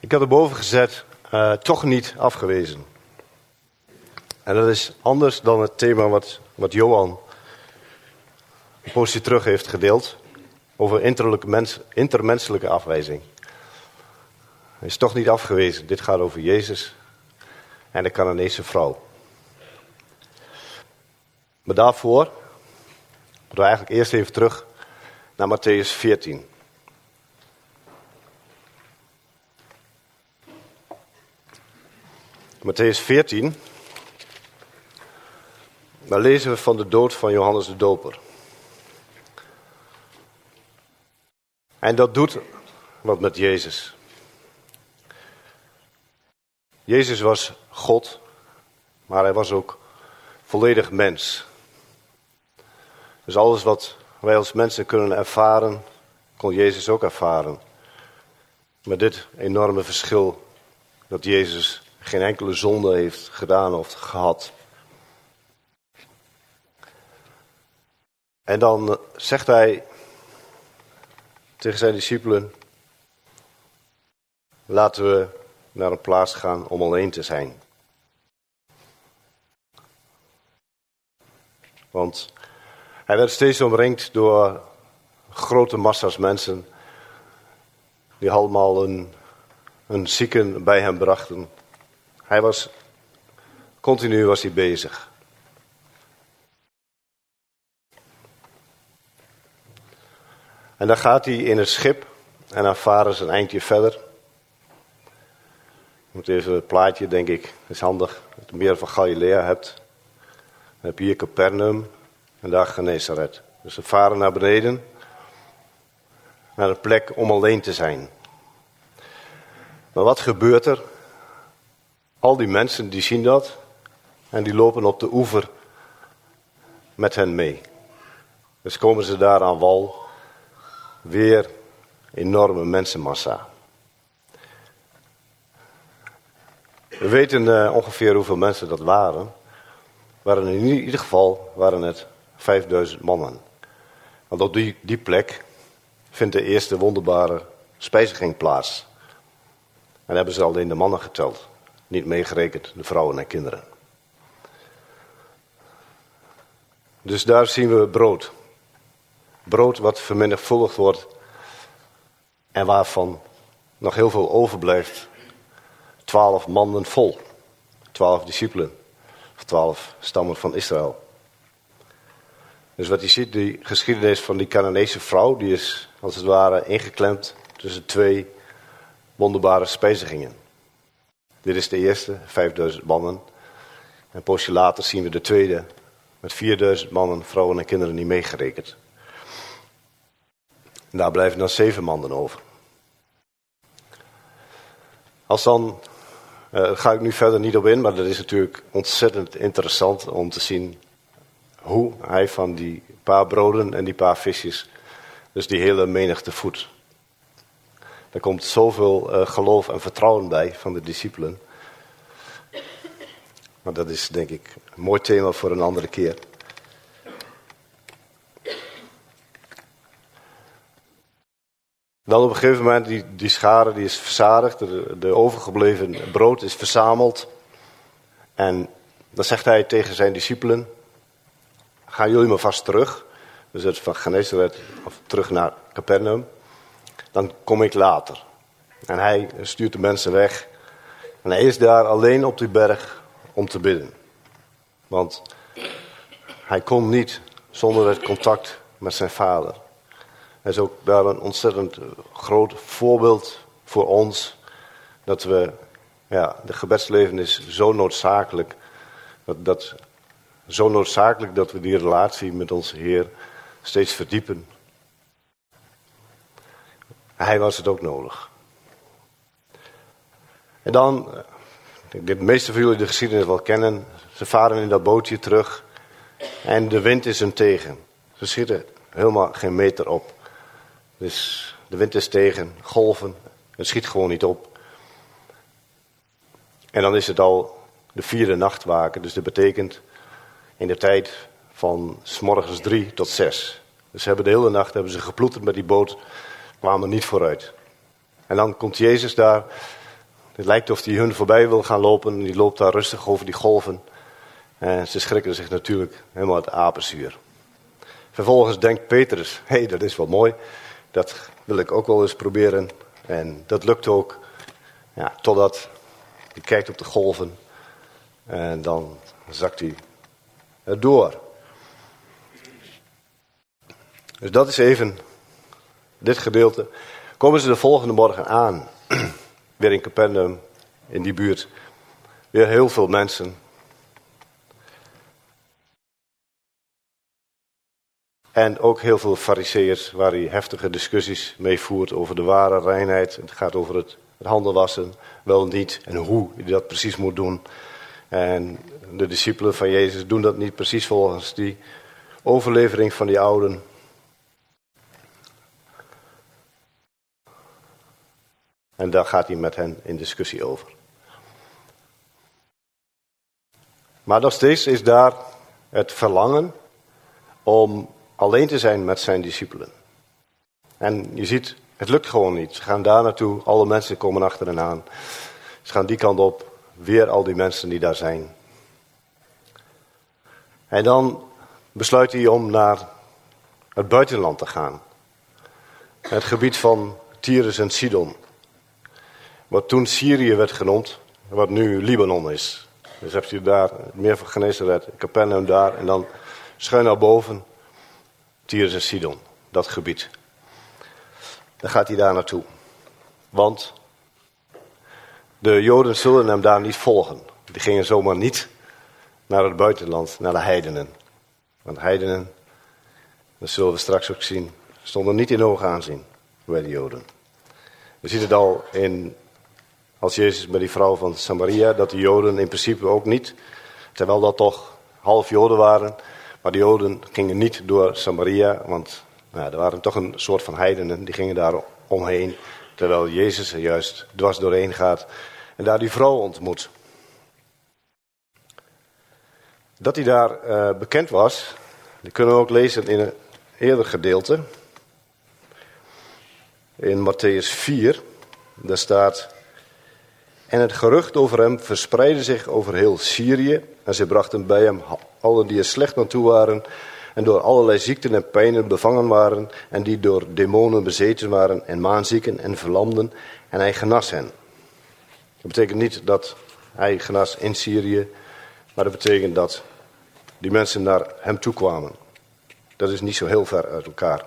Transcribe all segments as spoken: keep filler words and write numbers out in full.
Ik had erboven gezet, uh, toch niet afgewezen. En dat is anders dan het thema wat, wat Johan een poosje terug heeft gedeeld. Over interlijke mens, intermenselijke afwijzing. Hij is toch niet afgewezen. Dit gaat over Jezus en de Canaanese vrouw. Maar daarvoor moeten we eigenlijk eerst even terug naar Mattheüs veertien. Mattheüs veertien, daar lezen we van de dood van Johannes de Doper. En dat doet wat met Jezus. Jezus was God, maar hij was ook volledig mens. Dus alles wat wij als mensen kunnen ervaren, kon Jezus ook ervaren. Met dit enorme verschil dat Jezus geen enkele zonde heeft gedaan of gehad. En dan zegt hij tegen zijn discipelen: laten we naar een plaats gaan om alleen te zijn. Want hij werd steeds omringd door grote massa's mensen die allemaal een, een zieken bij hem brachten. Hij was, continu was hij bezig. En dan gaat hij in het schip en dan varen ze een eindje verder. Je moet even het plaatje, denk ik, dat is handig. Dat je meer van Galilea hebt. Dan heb je hier Capernaum en daar Genesaret. Dus ze varen naar beneden, naar een plek om alleen te zijn. Maar wat gebeurt er? Al die mensen die zien dat en die lopen op de oever met hen mee. Dus komen ze daar aan wal, weer enorme mensenmassa. We weten uh, ongeveer hoeveel mensen dat waren. waren in ieder geval waren het vijfduizend mannen. Want op die, die plek vindt de eerste wonderbare spijziging plaats. En dan hebben ze alleen de mannen geteld. Niet meegerekend de vrouwen en kinderen. Dus daar zien we brood. Brood wat vermenigvuldigd wordt. En waarvan nog heel veel overblijft. Twaalf manden vol. Twaalf discipelen. Of twaalf stammen van Israël. Dus wat je ziet, die geschiedenis van die Canaanese vrouw, die is als het ware ingeklemd tussen twee wonderbare spijzigingen. Dit is de eerste, vijfduizend mannen. En een poosje later zien we de tweede, met vierduizend mannen, vrouwen en kinderen niet meegerekend. En daar blijven dan zeven mannen over. Als dan, uh, daar ga ik nu verder niet op in, maar dat is natuurlijk ontzettend interessant om te zien hoe hij van die paar broden en die paar visjes, dus die hele menigte voedt. Er komt zoveel uh, geloof en vertrouwen bij van de discipelen. Maar dat is denk ik een mooi thema voor een andere keer. Dan op een gegeven moment, die, die schare die is verzadigd, de, de overgebleven brood is verzameld. En dan zegt hij tegen zijn discipelen: gaan jullie maar vast terug. Dus het van Genesaret of terug naar Capernaum. Dan kom ik later. En hij stuurt de mensen weg. En hij is daar alleen op die berg om te bidden. Want hij kon niet zonder het contact met zijn vader. Hij is ook daar een ontzettend groot voorbeeld voor ons. Dat we, ja, de gebedsleven is zo noodzakelijk. Dat, dat, zo noodzakelijk dat we die relatie met onze Heer steeds verdiepen. Hij was het ook nodig. En dan, de meeste van jullie de geschiedenis wel kennen. Ze varen in dat bootje terug. En de wind is hun tegen. Ze schieten helemaal geen meter op. Dus de wind is tegen, golven. Het schiet gewoon niet op. En dan is het al de vierde nachtwaken. Dus dat betekent in de tijd van 's morgens drie tot zes. Dus ze hebben de hele nacht hebben ze geploeterd met die boot. Kwamen er niet vooruit. En dan komt Jezus daar het lijkt of hij hun voorbij wil gaan lopen. Die loopt daar rustig over die golven. En ze schrikken zich natuurlijk helemaal het apenzuur. Vervolgens denkt Petrus, hé, hey, dat is wel mooi. Dat wil ik ook wel eens proberen. En dat lukt ook. Ja, totdat hij kijkt op de golven. En dan zakt hij erdoor. Dus dat is even dit gedeelte. Komen ze de volgende morgen aan. Weer in Capernaum, in die buurt. Weer heel veel mensen. En ook heel veel fariseërs waar hij heftige discussies mee voert over de ware reinheid. Het gaat over het, het handen wassen, wel niet en hoe hij dat precies moet doen. En de discipelen van Jezus doen dat niet precies volgens die overlevering van die ouden. En daar gaat hij met hen in discussie over. Maar nog steeds is daar het verlangen om alleen te zijn met zijn discipelen. En je ziet, het lukt gewoon niet. Ze gaan daar naartoe, alle mensen komen achter hen aan. Ze gaan die kant op, weer al die mensen die daar zijn. En dan besluit hij om naar het buitenland te gaan. Het gebied van Tyrus en Sidon. Wat toen Syrië werd genoemd, wat nu Libanon is. Dus heb je daar het meer van Genesaret, Capernaum daar en dan schuin naar boven. Tyrus en Sidon, dat gebied. Dan gaat hij daar naartoe. Want de Joden zullen hem daar niet volgen. Die gingen zomaar niet naar het buitenland, naar de heidenen. Want heidenen, dat zullen we straks ook zien, stonden niet in hoog aanzien bij de Joden. We zien het al in, als Jezus bij die vrouw van Samaria, dat de Joden in principe ook niet, terwijl dat toch half Joden waren. Maar de Joden gingen niet door Samaria, want nou, er waren toch een soort van heidenen, die gingen daar omheen. Terwijl Jezus er juist dwars doorheen gaat en daar die vrouw ontmoet. Dat hij daar uh, bekend was, dat kunnen we ook lezen in een eerder gedeelte. In Matthäus vier, daar staat: en het gerucht over hem verspreidde zich over heel Syrië. En ze brachten bij hem allen die er slecht aan toe waren. En door allerlei ziekten en pijnen bevangen waren. En die door demonen bezeten waren. En maanzieken en verlamden. En hij genas hen. Dat betekent niet dat hij genas in Syrië. Maar dat betekent dat die mensen naar hem toe kwamen. Dat is niet zo heel ver uit elkaar.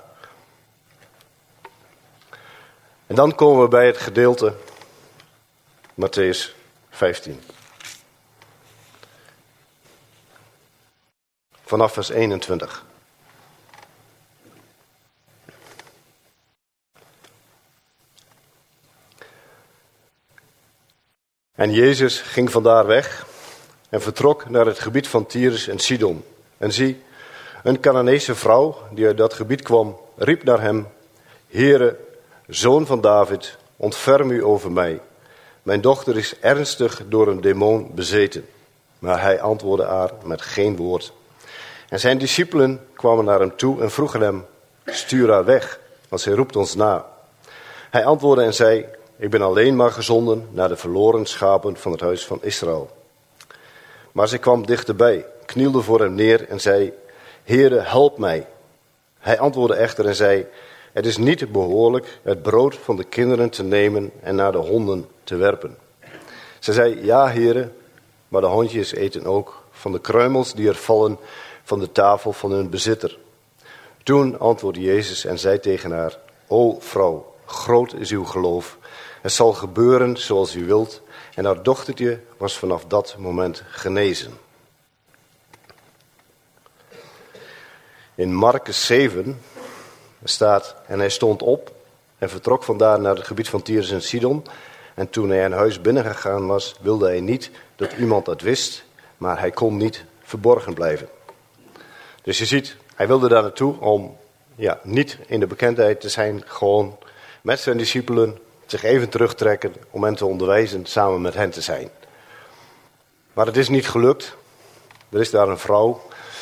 En dan komen we bij het gedeelte Matthäus vijftien. Vanaf vers eenentwintig. En Jezus ging vandaar weg en vertrok naar het gebied van Tyrus en Sidon. En zie, een Canaanese vrouw die uit dat gebied kwam, riep naar hem: Heere, Zoon van David, ontferm u over mij. Mijn dochter is ernstig door een demon bezeten. Maar hij antwoordde haar met geen woord. En zijn discipelen kwamen naar hem toe en vroegen hem: stuur haar weg, want zij roept ons na. Hij antwoordde en zei: ik ben alleen maar gezonden naar de verloren schapen van het huis van Israël. Maar zij kwam dichterbij, knielde voor hem neer en zei: Heere, help mij. Hij antwoordde echter en zei: het is niet behoorlijk het brood van de kinderen te nemen en naar de honden te werpen. Zij zei: ja, Heere, maar de hondjes eten ook van de kruimels die er vallen van de tafel van hun bezitter. Toen antwoordde Jezus en zei tegen haar: o vrouw, groot is uw geloof. Het zal gebeuren zoals u wilt. En haar dochtertje was vanaf dat moment genezen. In Markus zeven staat: en hij stond op en vertrok vandaar naar het gebied van Tyrus en Sidon. En toen hij een huis binnengegaan was, wilde hij niet dat iemand dat wist, maar hij kon niet verborgen blijven. Dus je ziet, hij wilde daar naartoe om ja, niet in de bekendheid te zijn, gewoon met zijn discipelen zich even terugtrekken om hen te onderwijzen, samen met hen te zijn. Maar het is niet gelukt. Er is daar een vrouw.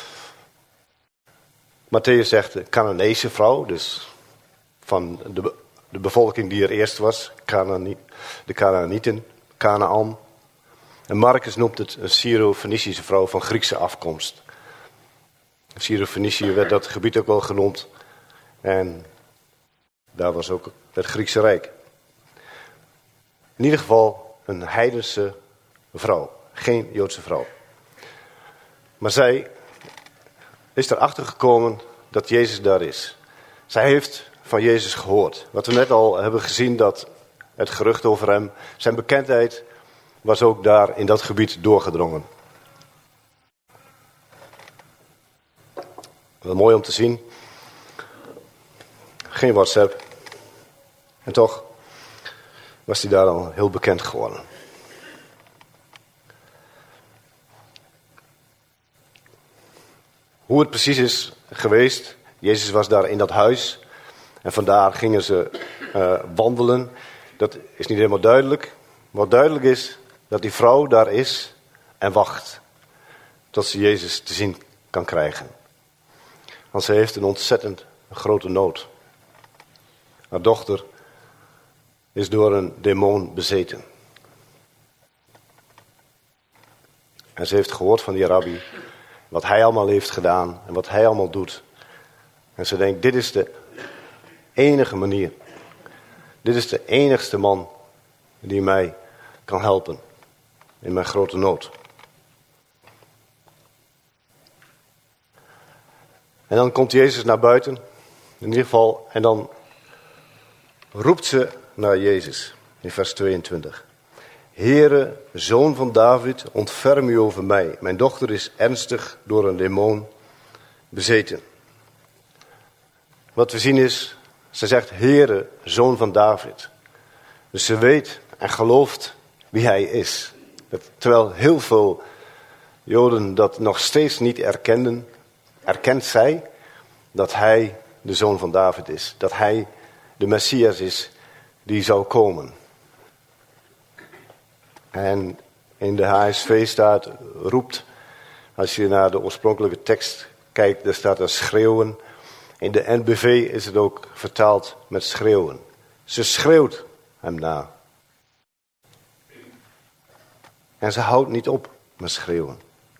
Matthäus zegt de Canaanese vrouw, dus van de, de bevolking die er eerst was, Canaani, de Canaanieten, Kanaan. En Marcus noemt het een Syro-Fenicische vrouw van Griekse afkomst. Syro-Fenicië werd dat gebied ook wel genoemd. En daar was ook het Griekse Rijk. In ieder geval een heidense vrouw. Geen Joodse vrouw. Maar zij is erachter gekomen dat Jezus daar is. Zij heeft van Jezus gehoord. Wat we net al hebben gezien, dat het gerucht over hem, zijn bekendheid, was ook daar in dat gebied doorgedrongen. Wel mooi om te zien. Geen WhatsApp. En toch was hij daar al heel bekend geworden. Hoe het precies is geweest. Jezus was daar in dat huis. En vandaar gingen ze uh, wandelen. Dat is niet helemaal duidelijk. Wat duidelijk is, dat die vrouw daar is en wacht. Tot ze Jezus te zien kan krijgen. Want ze heeft een ontzettend grote nood. Haar dochter is door een demon bezeten. En ze heeft gehoord van die rabbi wat hij allemaal heeft gedaan en wat hij allemaal doet. En ze denkt, dit is de enige manier. Dit is de enigste man die mij kan helpen in mijn grote nood. En dan komt Jezus naar buiten, in ieder geval, en dan roept ze naar Jezus in vers tweeëntwintig. Heere, zoon van David, ontferm u over mij. Mijn dochter is ernstig door een demon bezeten. Wat we zien is, ze zegt, Heere, zoon van David. Dus ze weet en gelooft wie hij is. Terwijl heel veel Joden dat nog steeds niet erkenden, erkent zij dat hij de zoon van David is. Dat hij de Messias is die zou komen. En in de H S V staat, roept, als je naar de oorspronkelijke tekst kijkt, daar staat er schreeuwen. In de N B V is het ook vertaald met schreeuwen. Ze schreeuwt hem na. En ze houdt niet op met schreeuwen.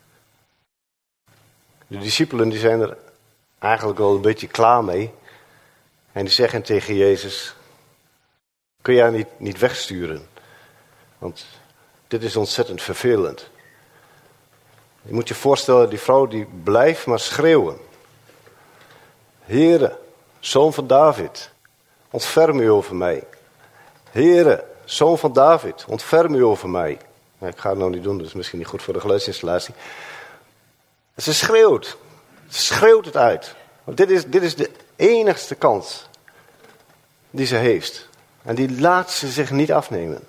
De discipelen die zijn er eigenlijk wel een beetje klaar mee. En die zeggen tegen Jezus, kun je haar niet, niet wegsturen? Want dit is ontzettend vervelend. Je moet je voorstellen, die vrouw die blijft maar schreeuwen. Heere, zoon van David, ontferm u over mij. Heere, zoon van David, ontferm u over mij. Nou, ik ga het nou niet doen, dat is misschien niet goed voor de geluidsinstallatie. Ze schreeuwt. Ze schreeuwt het uit. Want dit is, dit is de enigste kans die ze heeft. En die laat ze zich niet afnemen.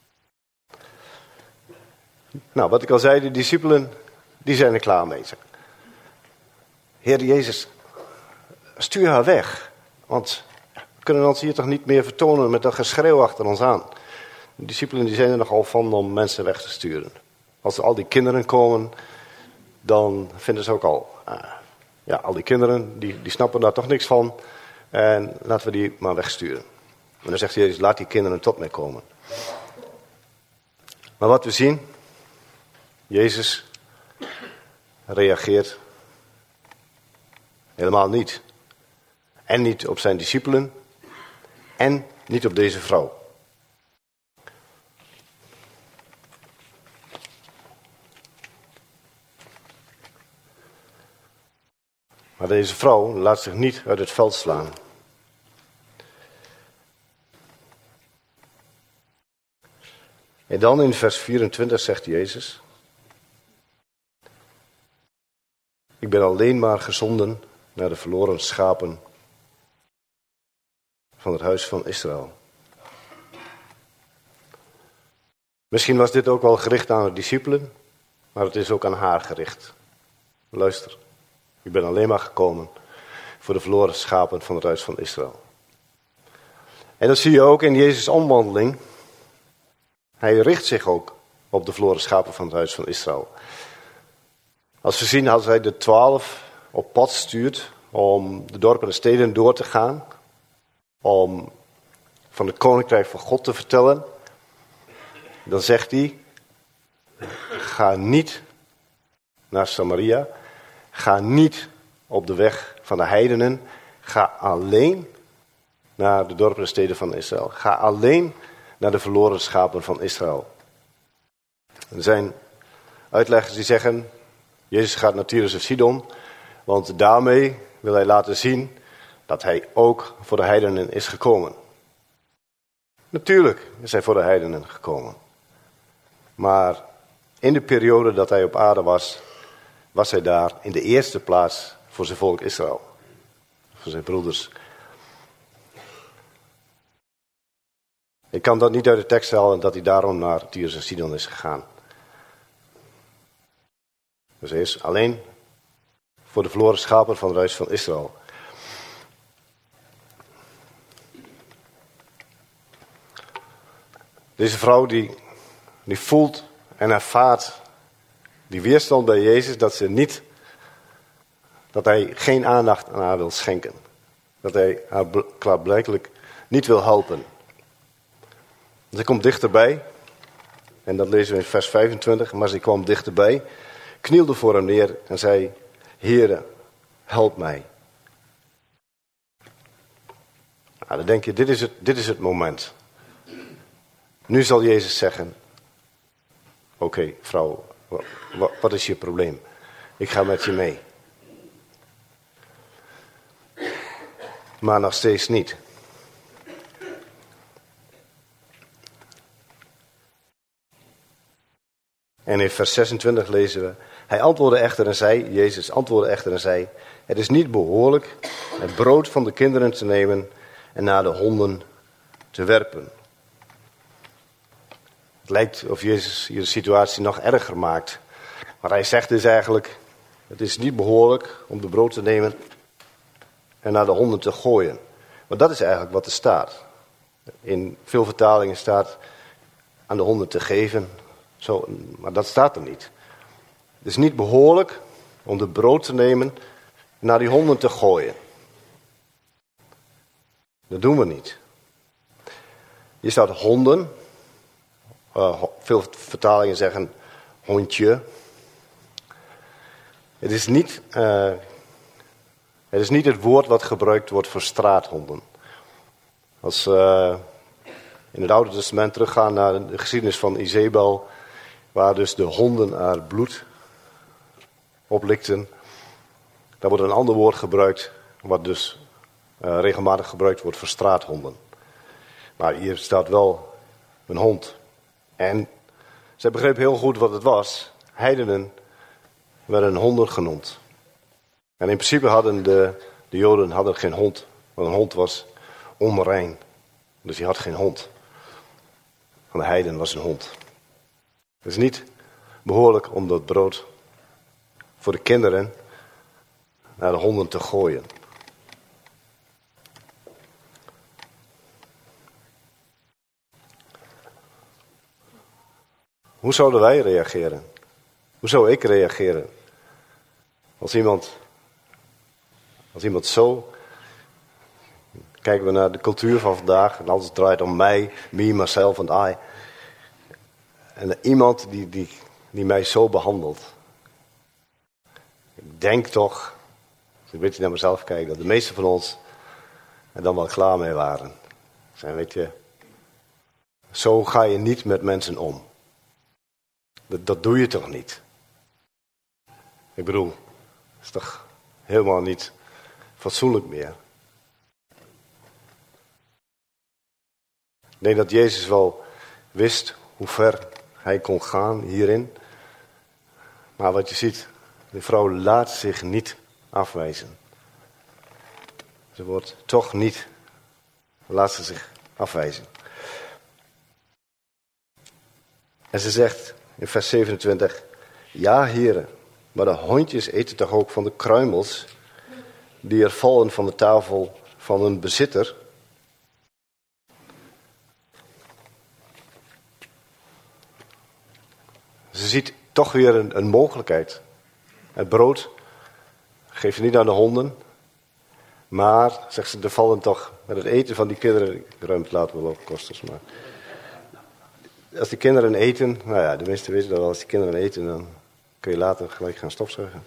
Nou, wat ik al zei, de discipelen, die zijn er klaar mee. Heer Jezus, stuur haar weg. Want we kunnen ons hier toch niet meer vertonen met dat geschreeuw achter ons aan. De discipelen die zijn er nogal van om mensen weg te sturen. Als er al die kinderen komen, dan vinden ze ook al, uh, ja, al die kinderen, die, die snappen daar toch niks van. En laten we die maar wegsturen. En dan zegt Jezus, laat die kinderen tot mij komen. Maar wat we zien, Jezus reageert helemaal niet. En niet op zijn discipelen. En niet op deze vrouw. Maar deze vrouw laat zich niet uit het veld slaan. En dan in vers vierentwintig zegt Jezus, ik ben alleen maar gezonden naar de verloren schapen van het huis van Israël. Misschien was dit ook wel gericht aan de discipelen, maar het is ook aan haar gericht. Luister, ik ben alleen maar gekomen voor de verloren schapen van het huis van Israël. En dat zie je ook in Jezus' omwandeling. Hij richt zich ook op de verloren schapen van het huis van Israël. Als we zien, als hij de twaalf op pad stuurt om de dorpen en steden door te gaan, om van het koninkrijk van God te vertellen, dan zegt hij, ga niet naar Samaria, ga niet op de weg van de heidenen, ga alleen naar de dorpen en steden van Israël. Ga alleen naar de verloren schapen van Israël. Er zijn uitleggers die zeggen, Jezus gaat naar Tyrus of Sidon, want daarmee wil hij laten zien dat hij ook voor de heidenen is gekomen. Natuurlijk is hij voor de heidenen gekomen. Maar in de periode dat hij op aarde was, was hij daar in de eerste plaats voor zijn volk Israël. Voor zijn broeders. Ik kan dat niet uit de tekst halen dat hij daarom naar Tyrus en Sidon is gegaan. Dus hij is alleen voor de verloren schapen van het huis van Israël. Deze vrouw die, die voelt en ervaart die weerstand bij Jezus dat ze niet, dat hij geen aandacht aan haar wil schenken. Dat hij haar klaarblijkelijk niet wil helpen. Ze komt dichterbij, en dat lezen we in vers vijfentwintig, maar ze kwam dichterbij, knielde voor hem neer en zei, Heere, help mij. Nou, dan denk je, dit is het, dit is het moment. Nu zal Jezus zeggen, oké okay, vrouw, wat, wat is je probleem? Ik ga met je mee. Maar nog steeds niet. En in vers zesentwintig lezen we, hij antwoordde echter en zei, Jezus antwoordde echter en zei, het is niet behoorlijk het brood van de kinderen te nemen en naar de honden te werpen. Het lijkt of Jezus hier de situatie nog erger maakt. Maar hij zegt dus eigenlijk, het is niet behoorlijk om de brood te nemen en naar de honden te gooien. Maar dat is eigenlijk wat er staat. In veel vertalingen staat aan de honden te geven. Zo, maar dat staat er niet. Het is niet behoorlijk om de brood te nemen en naar die honden te gooien. Dat doen we niet. Hier staat honden. Uh, veel vertalingen zeggen hondje. Het is niet, uh, het is niet het woord wat gebruikt wordt voor straathonden. Als we uh, in het Oude Testament teruggaan naar de geschiedenis van Izebel, waar dus de honden haar bloed oplikten, daar wordt een ander woord gebruikt, wat dus uh, regelmatig gebruikt wordt voor straathonden. Maar hier staat wel een hond. En zij begreep heel goed wat het was. Heidenen werden honden genoemd. En in principe hadden de, de Joden hadden geen hond. Want een hond was onrein. Dus die had geen hond. Van de heiden was een hond. Het is niet behoorlijk om dat brood voor de kinderen naar de honden te gooien. Hoe zouden wij reageren? Hoe zou ik reageren? Als iemand, als iemand zo... Kijken we naar de cultuur van vandaag en alles draait om mij, me, myself en I. En iemand die, die, die mij zo behandelt. Ik denk toch, als ik een beetje naar mezelf kijk, dat de meesten van ons er dan wel klaar mee waren. Zijn, weet je, zo ga je niet met mensen om. Dat, dat doe je toch niet? Ik bedoel, dat is toch helemaal niet fatsoenlijk meer. Ik denk dat Jezus wel wist hoe ver hij kon gaan hierin. Maar wat je ziet, de vrouw laat zich niet afwijzen. Ze wordt toch niet, laat ze zich afwijzen. En ze zegt in vers zevenentwintig, ja heren, maar de hondjes eten toch ook van de kruimels die er vallen van de tafel van een bezitter. Ze ziet toch weer een, een mogelijkheid. Het brood geeft ze niet aan de honden. Maar, zegt ze, er vallen toch met het eten van die kinderen. Ik ruim het later wel op, Kostas. Maar als die kinderen eten, nou ja, de meesten weten dat wel, als die kinderen eten, dan kun je later gelijk gaan stofzuigen.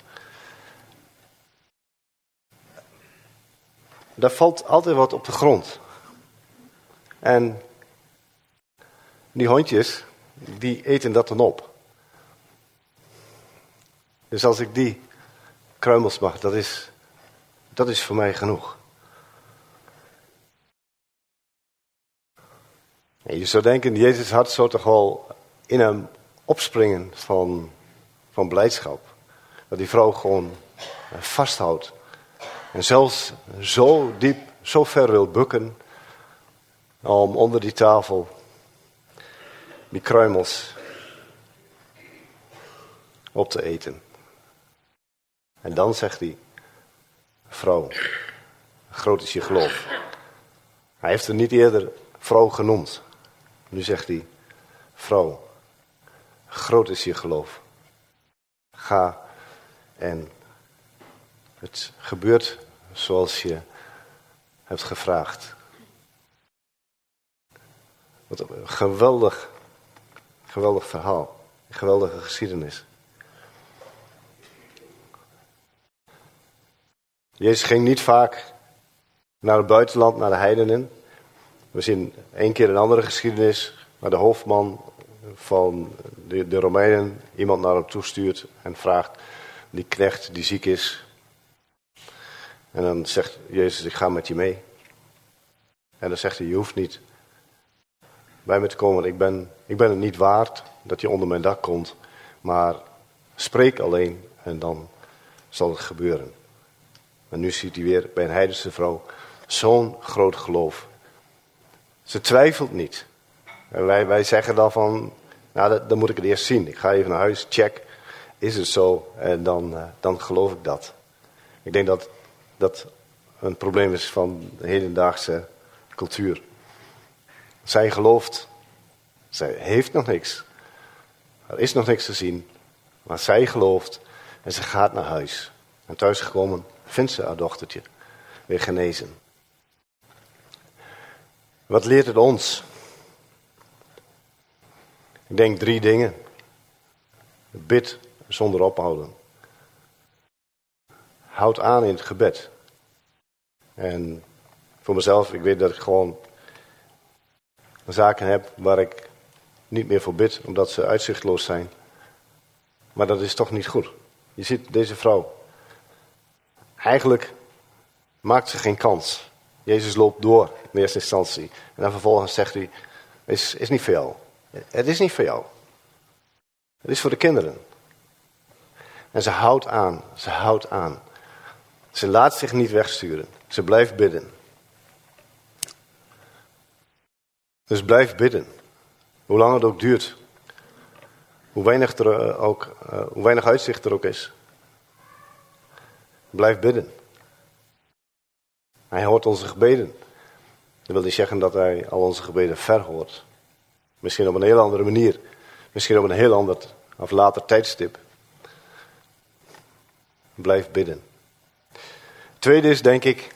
Daar valt altijd wat op de grond. En die hondjes, die eten dat dan op. Dus als ik die kruimels mag, dat is, dat is voor mij genoeg. En je zou denken, Jezus hart zou toch wel in hem opspringen van, van blijdschap. Dat die vrouw gewoon vasthoudt. En zelfs zo diep, zo ver wil bukken om onder die tafel die kruimels op te eten. En dan zegt hij, vrouw, groot is je geloof. Hij heeft er niet eerder vrouw genoemd. Nu zegt hij, vrouw, groot is je geloof. Ga en het gebeurt zoals je hebt gevraagd. Wat een geweldig, geweldig verhaal. Een geweldige geschiedenis. Jezus ging niet vaak naar het buitenland, naar de heidenen. We zien één keer een andere geschiedenis, waar de hoofdman van de, de Romeinen iemand naar hem toestuurt en vraagt, die knecht die ziek is. En dan zegt Jezus, ik ga met je mee. En dan zegt hij, je hoeft niet bij me te komen, ik ben, ik ben het niet waard dat je onder mijn dak komt, maar spreek alleen en dan zal het gebeuren. En nu ziet hij weer bij een heidense vrouw zo'n groot geloof. Ze twijfelt niet. En wij, wij zeggen dan van, nou dat, dan moet ik het eerst zien. Ik ga even naar huis, check, is het zo? En dan, uh, dan geloof ik dat. Ik denk dat dat een probleem is van de hedendaagse cultuur. Zij gelooft, zij heeft nog niks. Er is nog niks te zien, maar zij gelooft en ze gaat naar huis. En thuisgekomen vindt ze haar dochtertje weer genezen. Wat leert het ons? Ik denk drie dingen. Bid zonder ophouden. Houd aan in het gebed. En voor mezelf, ik weet dat ik gewoon zaken heb waar ik niet meer voor bid, omdat ze uitzichtloos zijn. Maar dat is toch niet goed. Je ziet deze vrouw. Eigenlijk maakt ze geen kans. Jezus loopt door in eerste instantie. En dan vervolgens zegt hij, is, is niet voor jou. Het is niet voor jou. Het is voor de kinderen. En ze houdt aan. Ze houdt aan. Ze laat zich niet wegsturen. Ze blijft bidden. Dus blijf bidden. Hoe lang het ook duurt. Hoe weinig, er ook, uh, hoe weinig uitzicht er ook is. Blijf bidden. Hij hoort onze gebeden. Dat wil niet zeggen dat hij al onze gebeden verhoort. Misschien op een heel andere manier. Misschien op een heel ander of later tijdstip. Blijf bidden. Tweede is denk ik.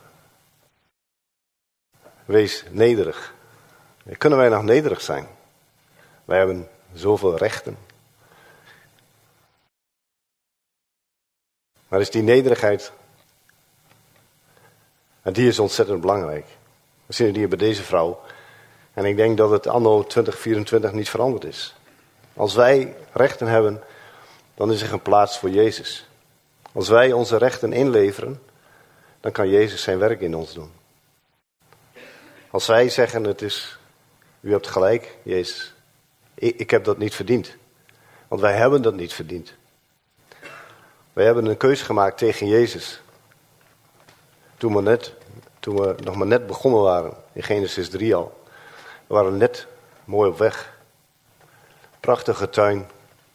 Wees nederig. Kunnen wij nog nederig zijn? Wij hebben zoveel rechten. Maar is die nederigheid, en die is ontzettend belangrijk. We zien het hier bij deze vrouw. En ik denk dat het anno twintig vierentwintig niet veranderd is. Als wij rechten hebben, dan is er een plaats voor Jezus. Als wij onze rechten inleveren, dan kan Jezus zijn werk in ons doen. Als wij zeggen, het is, u hebt gelijk, Jezus. Ik, ik heb dat niet verdiend. Want wij hebben dat niet verdiend. Wij hebben een keuze gemaakt tegen Jezus. Toen we, net, toen we nog maar net begonnen waren, in Genesis drie al. We waren net mooi op weg. Prachtige tuin.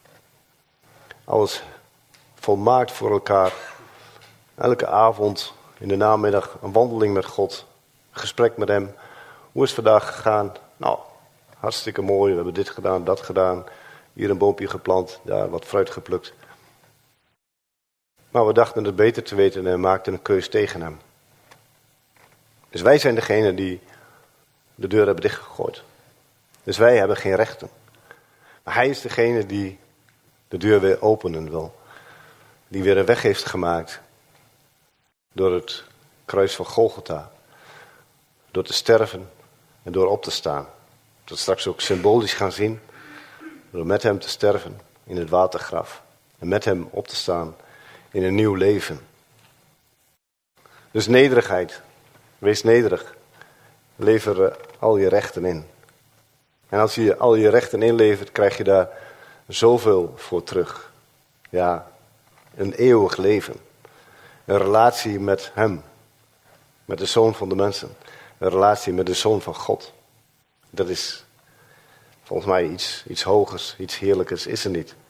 Alles volmaakt voor elkaar. Elke avond, in de namiddag, een wandeling met God. Een gesprek met hem. Hoe is het vandaag gegaan? Nou, hartstikke mooi. We hebben dit gedaan, dat gedaan. Hier een boompje geplant, daar wat fruit geplukt. Maar we dachten het beter te weten en maakten een keus tegen hem. Dus wij zijn degene die de deur hebben dichtgegooid. Dus wij hebben geen rechten. Maar hij is degene die de deur weer openen wil. Die weer een weg heeft gemaakt. Door het kruis van Golgotha. Door te sterven en door op te staan. Dat straks ook symbolisch gaan zien. Door met hem te sterven in het watergraf. En met hem op te staan in een nieuw leven. Dus nederigheid. Wees nederig. Lever al je rechten in. En als je al je rechten inlevert, krijg je daar zoveel voor terug. Ja, een eeuwig leven. Een relatie met hem. Met de Zoon van de mensen. Een relatie met de Zoon van God. Dat is volgens mij iets, iets hogers, iets heerlijkers is er niet.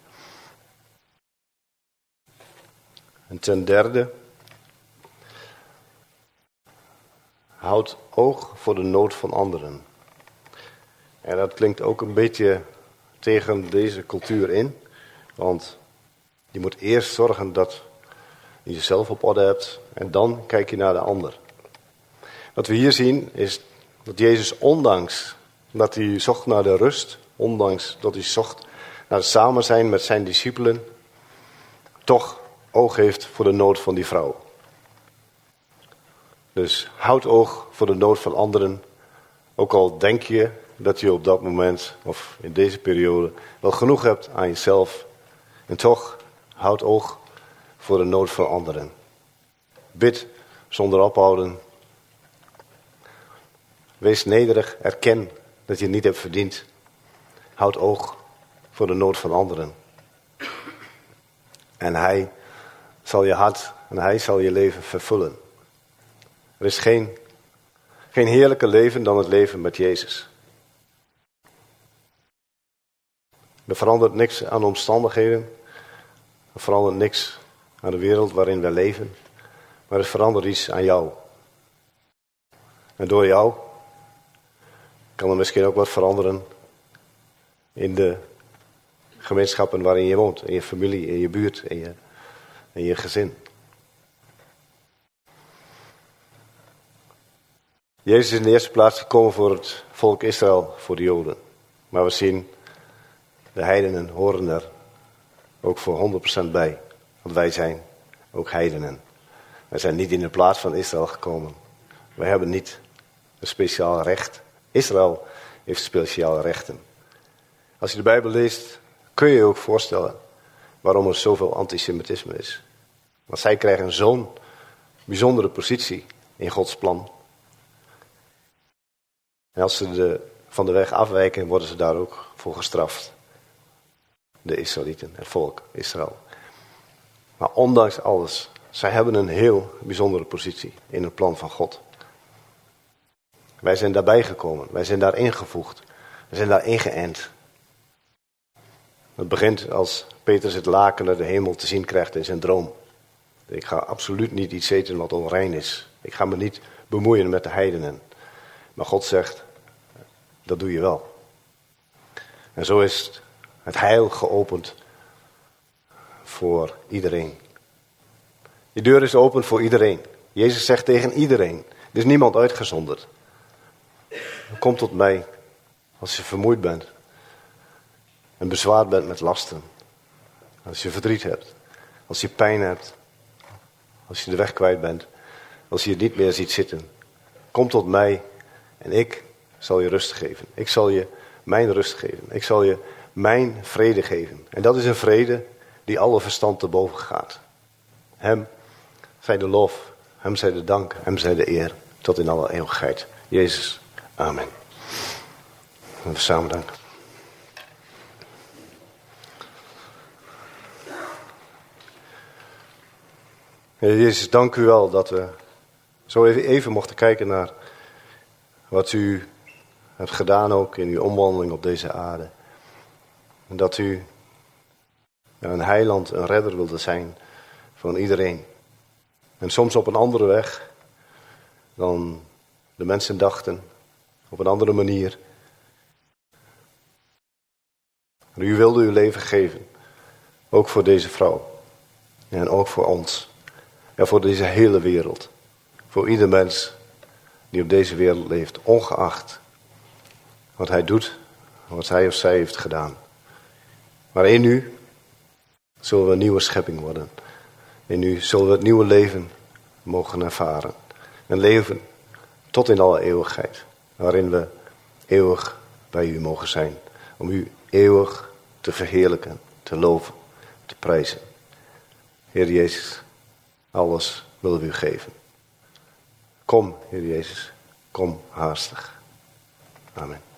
En ten derde. Houd oog voor de nood van anderen. En dat klinkt ook een beetje tegen deze cultuur in. Want je moet eerst zorgen dat je jezelf op orde hebt. En dan kijk je naar de ander. Wat we hier zien is dat Jezus ondanks dat hij zocht naar de rust. Ondanks dat hij zocht naar het samen zijn met zijn discipelen. Toch oog heeft voor de nood van die vrouw. Dus houd oog voor de nood van anderen. Ook al denk je dat je op dat moment of in deze periode wel genoeg hebt aan jezelf. En toch houd oog voor de nood van anderen. Bid zonder ophouden. Wees nederig. Erken dat je het niet hebt verdiend. Houd oog voor de nood van anderen. En hij zal je hart en hij zal je leven vervullen. Er is geen, geen heerlijker leven dan het leven met Jezus. Er verandert niks aan de omstandigheden. Er verandert niks aan de wereld waarin we leven. Maar er verandert iets aan jou. En door jou kan er misschien ook wat veranderen in de gemeenschappen waarin je woont. In je familie, in je buurt, in je, in je gezin. Jezus is in de eerste plaats gekomen voor het volk Israël, voor de Joden. Maar we zien, de heidenen horen er ook voor honderd procent bij. Want wij zijn ook heidenen. Wij zijn niet in de plaats van Israël gekomen. Wij hebben niet een speciaal recht. Israël heeft speciale rechten. Als je de Bijbel leest, kun je je ook voorstellen waarom er zoveel antisemitisme is. Want zij krijgen zo'n bijzondere positie in Gods plan. En als ze de, van de weg afwijken, worden ze daar ook voor gestraft. De Israëlieten, het volk Israël. Maar ondanks alles, zij hebben een heel bijzondere positie in het plan van God. Wij zijn daarbij gekomen, wij zijn daar ingevoegd, wij zijn daar ingeënt. Het begint als Petrus het laken naar de hemel te zien krijgt in zijn droom. Ik ga absoluut niet iets eten wat onrein is. Ik ga me niet bemoeien met de heidenen. Maar God zegt, dat doe je wel. En zo is het heil geopend voor iedereen. Die deur is open voor iedereen. Jezus zegt tegen iedereen. Er is niemand uitgezonderd. Kom tot mij als je vermoeid bent. En bezwaard bent met lasten. Als je verdriet hebt. Als je pijn hebt. Als je de weg kwijt bent. Als je het niet meer ziet zitten. Kom tot mij en ik zal je rust geven. Ik zal je mijn rust geven. Ik zal je mijn vrede geven. En dat is een vrede die alle verstand te boven gaat. Hem zij de lof. Hem zij de dank. Hem zij de eer. Tot in alle eeuwigheid. Jezus. Amen. En we samen danken. Heer Jezus, dank u wel dat we zo even, even mochten kijken naar wat u hebt gedaan ook in uw omwandeling op deze aarde. En dat u een heiland, een redder wilde zijn van iedereen. En soms op een andere weg dan de mensen dachten, op een andere manier. Maar u wilde uw leven geven, ook voor deze vrouw. En ook voor ons. En voor deze hele wereld. Voor ieder mens die op deze wereld leeft, ongeacht wat hij doet, wat hij of zij heeft gedaan. Maar in u zullen we een nieuwe schepping worden. In u zullen we het nieuwe leven mogen ervaren. Een leven tot in alle eeuwigheid. Waarin we eeuwig bij u mogen zijn. Om u eeuwig te verheerlijken, te loven, te prijzen. Heer Jezus, alles willen we u geven. Kom, Heer Jezus, kom haastig. Amen.